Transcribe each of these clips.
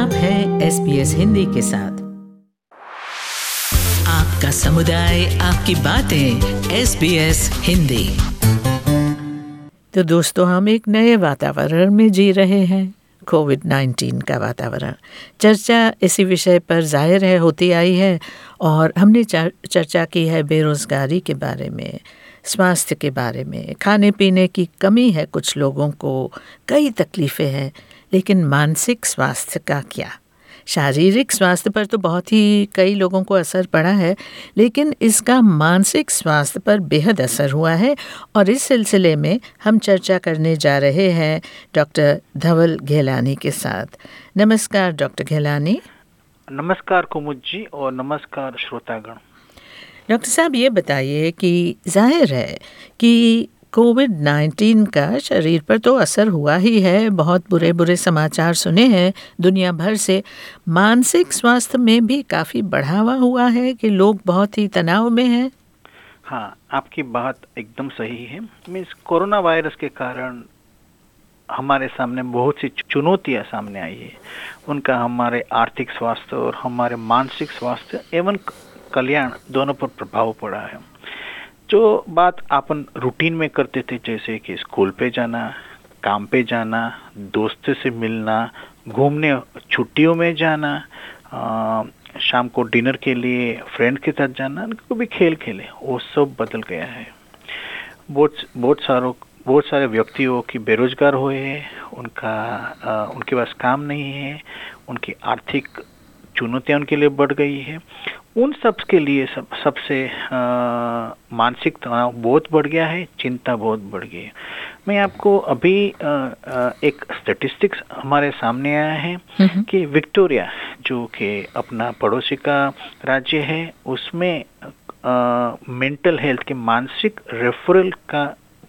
आप हैं SBS हिंदी के साथ। आपका समुदाय, आपकी बातें, SBS हिंदी। तो दोस्तों, हम एक नए वातावरण में जी रहे हैं, कोविड-19 का वातावरण। चर्चा इसी विषय पर जाहिर है होती आई है और हमने चर्चा की है बेरोज़गारी के बारे में, स्वास्थ्य के बारे में, खाने पीने की कमी है कुछ लोगों को, कई तकलीफ़ें हैं, लेकिन मानसिक स्वास्थ्य का क्या? शारीरिक स्वास्थ्य पर तो बहुत ही कई लोगों को असर पड़ा है, लेकिन इसका मानसिक स्वास्थ्य पर बेहद असर हुआ है और इस सिलसिले में हम चर्चा करने जा रहे हैं डॉक्टर धवल घेलानी के साथ। नमस्कार डॉक्टर घेलानी। नमस्कार कुमुद जी और नमस्कार श्रोतागण। डॉक्टर साहब, ये बताइए कि जाहिर है कि कोविड-19 का शरीर पर तो असर हुआ ही है, बहुत बुरे बुरे समाचार सुने हैं दुनिया भर से। मानसिक स्वास्थ्य में भी काफ़ी बढ़ावा हुआ है कि लोग बहुत ही तनाव में हैं। हाँ, आपकी बात एकदम सही है। मीन्स कोरोना वायरस के कारण हमारे सामने बहुत सी चुनौतियां सामने आई है। उनका हमारे आर्थिक स्वास्थ्य और हमारे मानसिक स्वास्थ्य एवं कल्याण दोनों पर प्रभाव पड़ा है। जो बात अपन रूटीन में करते थे, जैसे कि स्कूल पे जाना, काम पे जाना, दोस्तों से मिलना, घूमने छुट्टियों में जाना, शाम को डिनर के लिए फ्रेंड के साथ जाना, कभी खेल खेले, वो सब बदल गया है। बहुत सारे व्यक्तियों की बेरोजगार हुए हैं, उनके पास काम नहीं है, उनकी आर्थिक चुनौतियां उनके लिए बढ़ गई है। उन सब के लिए सबसे मानसिक तनाव बहुत बढ़ गया है, चिंता बहुत बढ़ गई है। मैं आपको अभी एक स्टैटिस्टिक्स हमारे सामने आया है कि विक्टोरिया, जो कि अपना पड़ोसी का राज्य है, उसमें मेंटल हेल्थ के मानसिक रेफरल का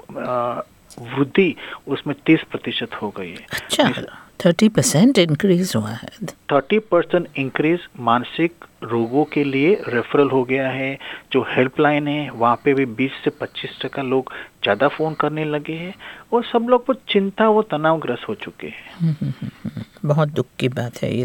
वृद्धि उसमें 30% हो गई है। अच्छा, 30% इंक्रीज हुआ है। 30% इंक्रीज मानसिक रोगों के लिए रेफरल हो गया है। जो हेल्पलाइन है वहाँ पे भी 20 से 25% लोग ज़्यादा फ़ोन करने लगे हैं और सब लोग वो चिंता व तनावग्रस्त हो चुके हैं। बहुत दुख की बात है ये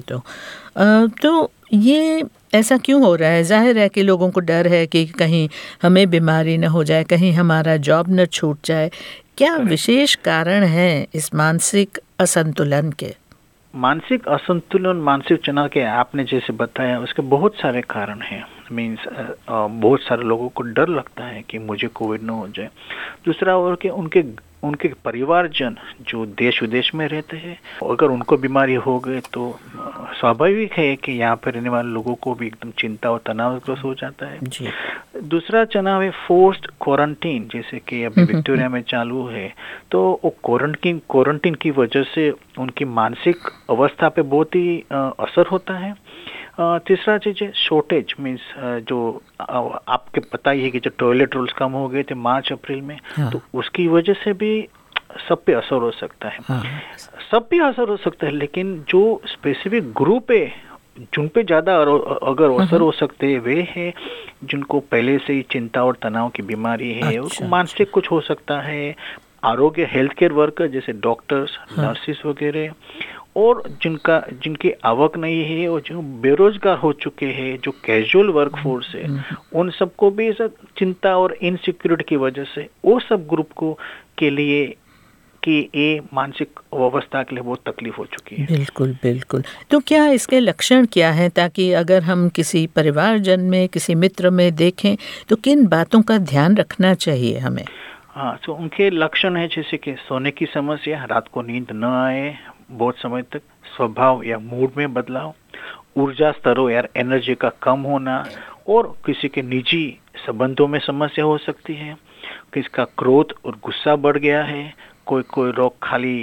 तो ये ऐसा क्यों हो रहा है? जाहिर है कि लोगों को डर है कि कहीं हमें बीमारी न हो जाए, कहीं हमारा जॉब न छूट जाए। क्या विशेष कारण है इस मानसिक असंतुलन के? मानसिक असंतुलन, मानसिक तनाव के आपने जैसे बताया, उसके बहुत सारे कारण हैं। मीन्स बहुत सारे लोगों को डर लगता है कि मुझे कोविड न हो जाए। दूसरा और कि उनके परिवारजन जो देश विदेश में रहते हैं, अगर उनको बीमारी हो गई तो स्वाभाविक है कि यहाँ पर रहने वाले लोगों को भी एकदम चिंता और तनावग्रस्त हो जाता है जी। दूसरा तनाव है फोर्स्ड क्वारंटीन, जैसे कि अभी विक्टोरिया में चालू है, तो वो क्वारंटीन की वजह से उनकी मानसिक अवस्था पे बहुत ही असर होता है। तीसरा चीज है शॉर्टेज, मीन्स जो आपके पता ही है कि जो टॉयलेट रोल्स कम हो गए थे मार्च अप्रैल में, तो उसकी वजह से भी सब पे असर हो सकता है। सब पे असर हो सकता है, लेकिन जो स्पेसिफिक ग्रुप है जिन पे ज़्यादा अगर असर हो सकते हैं वे हैं जिनको पहले से ही चिंता और तनाव की बीमारी है। उनको मानसिक कुछ हो सकता है। आरोग्य हेल्थ केयर वर्कर जैसे डॉक्टर्स, नर्सिस वगैरह, और जिनकी आवक नहीं है और जो बेरोजगार हो चुके हैं, जो कैजुअल वर्क फोर्स है, उन सबको भी चिंता और इनसिक्योरिटी की वजह से वो सब ग्रुप को के लिए कि ये मानसिक अवस्था के लिए बहुत तकलीफ हो चुकी है। बिल्कुल बिल्कुल। तो क्या इसके लक्षण क्या हैं, ताकि अगर हम किसी परिवारजन में, किसी मित्र में देखें तो किन बातों का ध्यान रखना चाहिए हमें? हाँ, तो उनके लक्षण है जैसे कि सोने की समस्या, रात को नींद न आए बहुत समय तक, स्वभाव या मूड में बदलाव, ऊर्जा स्तरों या एनर्जी का कम होना, और किसी के निजी संबंधों में समस्या हो सकती है, किसका क्रोध और गुस्सा बढ़ गया है, कोई लोग खाली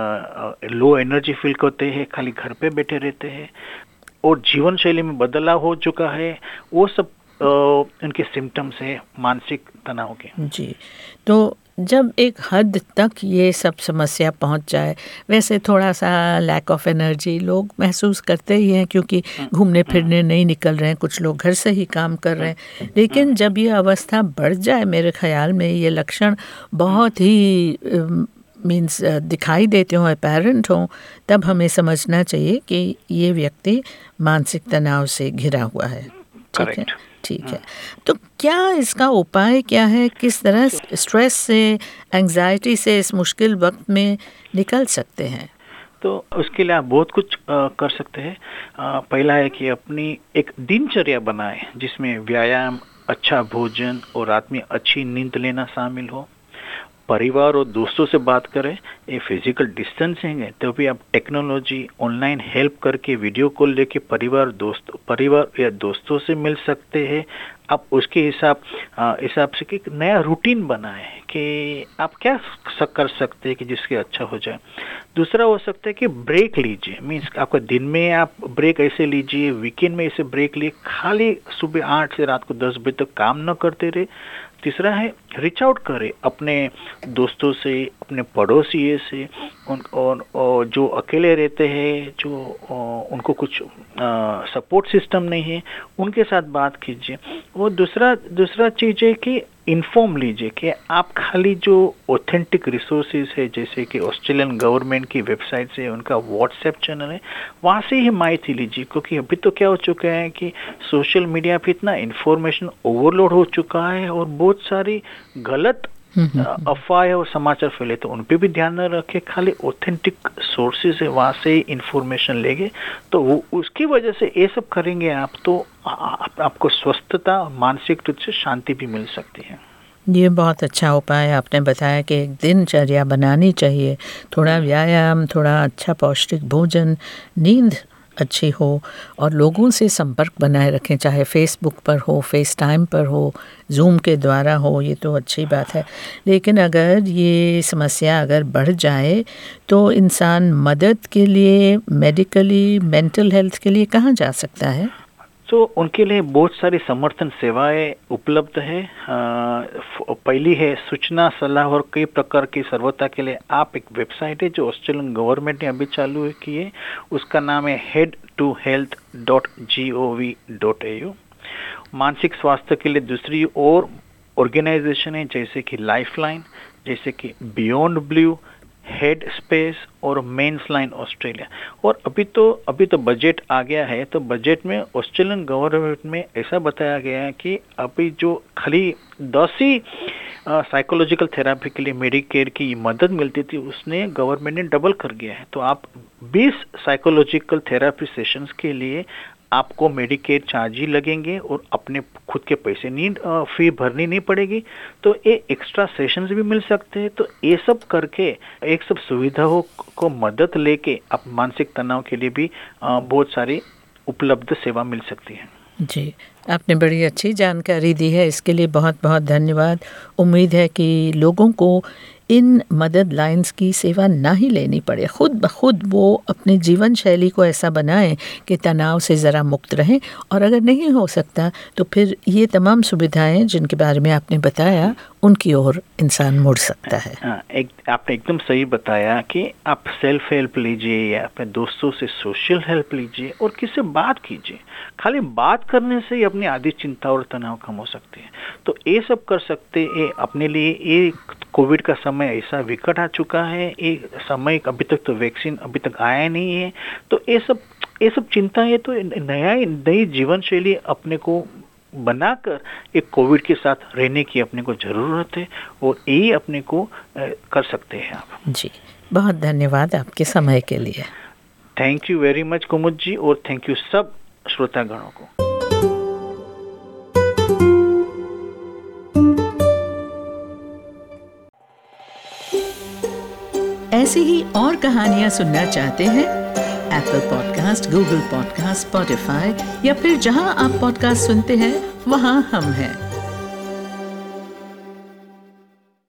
लो एनर्जी फील करते हैं, खाली घर पे बैठे रहते हैं, और जीवन शैली में बदलाव हो चुका है। वो सब उनके सिम्टम्स है मानसिक तनाव के जी। तो जब एक हद तक ये सब समस्या पहुंच जाए, वैसे थोड़ा सा लैक ऑफ एनर्जी लोग महसूस करते ही हैं, क्योंकि घूमने फिरने नहीं निकल रहे हैं, कुछ लोग घर से ही काम कर रहे हैं, लेकिन जब ये अवस्था बढ़ जाए, मेरे ख्याल में ये लक्षण बहुत ही मीन्स दिखाई देते हों, अपेरेंट हों, तब हमें समझना चाहिए कि ये व्यक्ति मानसिक तनाव से घिरा हुआ है। ठीक है, ठीक है। तो क्या इसका उपाय क्या है? किस तरह स्ट्रेस से, एंग्जाइटी से इस मुश्किल वक्त में निकल सकते हैं? तो उसके लिए आप बहुत कुछ कर सकते हैं। पहला है कि अपनी एक दिनचर्या बनाएं जिसमें व्यायाम, अच्छा भोजन और रात में अच्छी नींद लेना शामिल हो। परिवार और दोस्तों से बात करें। ये फिजिकल डिस्टेंसिंग है तो भी आप टेक्नोलॉजी, ऑनलाइन हेल्प करके वीडियो कॉल लेके परिवार या दोस्तों से मिल सकते हैं। आप उसके हिसाब से एक नया रूटीन बनाएं कि आप क्या कर सकते हैं कि जिसके अच्छा हो जाए। दूसरा हो सकता है कि ब्रेक लीजिए, मीन्स आपका दिन में आप ब्रेक ऐसे लीजिए, वीकेंड में ऐसे ब्रेक लिए, खाली सुबह 8 से रात को 10 बजे तक काम न करते रहे। तीसरा है रीच आउट करें अपने दोस्तों से, अपने पड़ोसियों से, और जो अकेले रहते हैं, जो उनको कुछ सपोर्ट सिस्टम नहीं है, उनके साथ बात कीजिए। वो दूसरा चीज़ है कि इन्फॉर्म लीजिए कि आप खाली जो ऑथेंटिक रिसोर्सेज है, जैसे कि ऑस्ट्रेलियन गवर्नमेंट की वेबसाइट से, उनका व्हाट्सएप चैनल है, वहाँ से ही माहिती लीजिए। क्योंकि अभी तो क्या हो चुका है कि सोशल मीडिया पे इतना इन्फॉर्मेशन ओवरलोड हो चुका है और बहुत सारी गलत अफवाह और समाचार फैले, तो उन पे भी ध्यान न रखें। खाली ऑथेंटिक सोर्सेज है, वहाँ से ही इंफॉर्मेशन लेंगे, तो वो उसकी वजह से ये सब करेंगे आप, तो आपको स्वस्थता, मानसिक रूप से शांति भी मिल सकती है। ये बहुत अच्छा उपाय आपने बताया कि एक दिनचर्या बनानी चाहिए, थोड़ा व्यायाम, थोड़ा अच्छा पौष्टिक भोजन, नींद अच्छी हो और लोगों से संपर्क बनाए रखें, चाहे फेसबुक पर हो, फेस टाइम पर हो, जूम के द्वारा हो, ये तो अच्छी बात है। लेकिन अगर ये समस्या अगर बढ़ जाए तो इंसान मदद के लिए, मेडिकली, मेंटल हेल्थ के लिए कहाँ जा सकता है? तो उनके लिए बहुत सारी समर्थन सेवाएं उपलब्ध है। पहली है सूचना, सलाह और कई प्रकार की सर्वता के लिए आप एक वेबसाइट है जो ऑस्ट्रेलियन गवर्नमेंट ने अभी चालू की है, उसका नाम है head2health.gov.au। मानसिक स्वास्थ्य के लिए दूसरी और ऑर्गेनाइजेशन है जैसे कि लाइफलाइन, जैसे कि बियॉन्ड ब्लू, हेड स्पेस और मेंस लाइन ऑस्ट्रेलिया। और अभी तो बजट आ गया है, तो बजट में ऑस्ट्रेलियन गवर्नमेंट में ऐसा बताया गया है कि अभी जो खाली 10 ही साइकोलॉजिकल थेरेपी के लिए मेडिकेयर की मदद मिलती थी, उसने गवर्नमेंट ने डबल कर दिया है। तो आप 20 साइकोलॉजिकल थेरेपी सेशंस के लिए आपको मेडिकेयर चार्ज ही लगेंगे और अपने खुद के पैसे फी भरनी नहीं पड़ेगी, तो ये एक्स्ट्रा सेशंस भी मिल सकते हैं। तो ये सब करके, एक सब सुविधाओं को मदद लेके आप मानसिक तनाव के लिए भी बहुत सारी उपलब्ध सेवा मिल सकती है। जी, आपने बड़ी अच्छी जानकारी दी है, इसके लिए बहुत बहुत धन्यवाद। उम्मीद है कि लोगों को इन मदद लाइन्स की सेवा ना ही लेनी पड़े, खुद ब खुद वो अपने जीवन शैली को ऐसा बनाएं कि तनाव से ज़रा मुक्त रहें। और अगर नहीं हो सकता तो फिर ये तमाम सुविधाएं जिनके बारे में आपने बताया, उनकी ओर इंसान मुड़ सकता है। आपने एकदम सही बताया कि आप सेल्फ हेल्प लीजिए या अपने दोस्तों से सोशल हेल्प लीजिए और किससे बात कीजिए। खाली बात करने से ही अपनी आधी चिंता और तनाव कम हो सकती है। तो ये सब कर सकते हैं अपने लिए। ये कोविड का समय ऐसा विकट आ चुका है, ये समय अभी तक तो वैक्सीन अभी तक आया नहीं है, तो ये सब चिंता है, तो नई जीवन शैली अपने को बनाकर एक कोविड के साथ रहने की अपने को जरूरत है और यही अपने को कर सकते हैं आप। जी, बहुत धन्यवाद आपके समय के लिए। Thank you very much Kumud ji, और थैंक यू सब श्रोतागणों को। ऐसी ही और कहानियां सुनना चाहते हैं? Apple podcast, Google podcast, Spotify या फिर जहां आप पॉडकास्ट सुनते हैं वहां हम हैं।